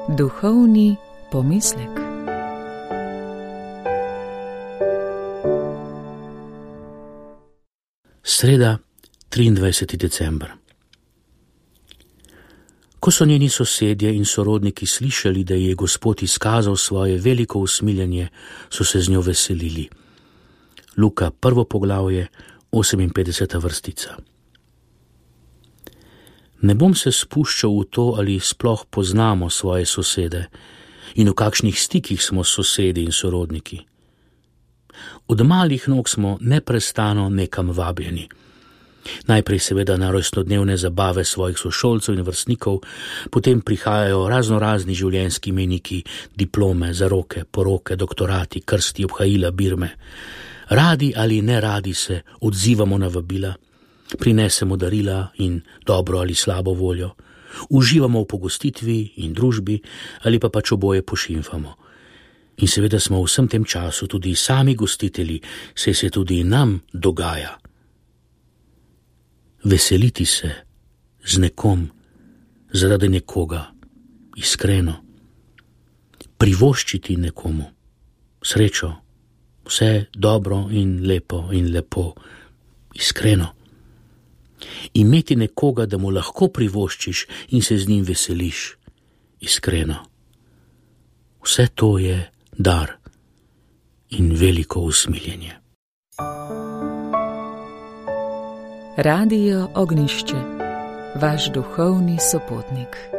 Duhovni pomislek. Sreda, 23. december. Ko so njeni sosedje in sorodniki slišali, da je Gospod izkazal svoje veliko usmiljenje, so se z njo veselili. Luka, 1. poglavje, 58. vrstica. Ne bom se spuščal v to, ali sploh poznamo svoje sosede in v kakšnih stikih smo s sosedi in sorodniki. Od malih nog smo neprestano nekam vabljeni. Najprej seveda na rojstnodnevne zabave svojih sošolcev in vrstnikov, potem prihajajo raznorazni življenjski imeniki, diplome, zaroke, poroke, doktorati, krsti, obhajila, birme. Radi ali ne radi se odzivamo na vabila, prinesemo darila in dobro ali slabo voljo, uživamo v pogostitvi in družbi ali pa pač oboje pošimfamo. In seveda smo v vsem tem času tudi sami gostitelji, saj se tudi nam dogaja. Veseliti se z nekom, zaradi nekoga, iskreno. Privoščiti nekomu srečo, vse dobro in lepo, iskreno. Imeti nekoga, da mu lahko privoščiš in se z njim veseliš, iskreno. Vse to je dar in veliko usmiljenje. Radio Ognjišče, vaš duhovni sopotnik.